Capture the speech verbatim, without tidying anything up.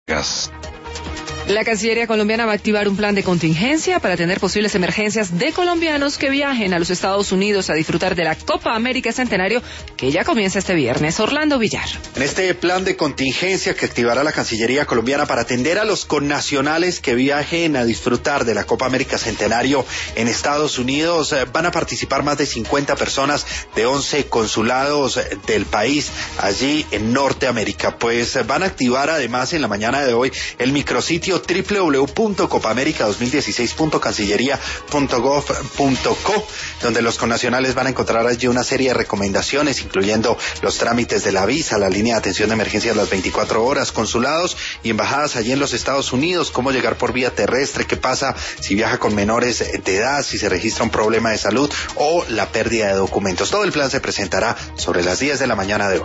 Gas. La Cancillería colombiana va a activar un plan de contingencia para atender posibles emergencias de colombianos que viajen a los Estados Unidos a disfrutar de la Copa América Centenario, que ya comienza este viernes. Orlando Villar. En este plan de contingencia que activará la Cancillería colombiana para atender a los connacionales que viajen a disfrutar de la Copa América Centenario en Estados Unidos, van a participar más de cincuenta personas de once consulados del país allí en Norteamérica. Pues van a activar además en la mañana de hoy el micrositio doble u doble u doble u punto copa américa dos mil dieciséis punto cancillería punto gov punto co, donde los connacionales van a encontrar allí una serie de recomendaciones, incluyendo los trámites de la visa, la línea de atención de emergencias las veinticuatro horas, consulados y embajadas allí en los Estados Unidos, cómo llegar por vía terrestre, qué pasa si viaja con menores de edad, si se registra un problema de salud o la pérdida de documentos. Todo el plan se presentará sobre las diez de la mañana de hoy.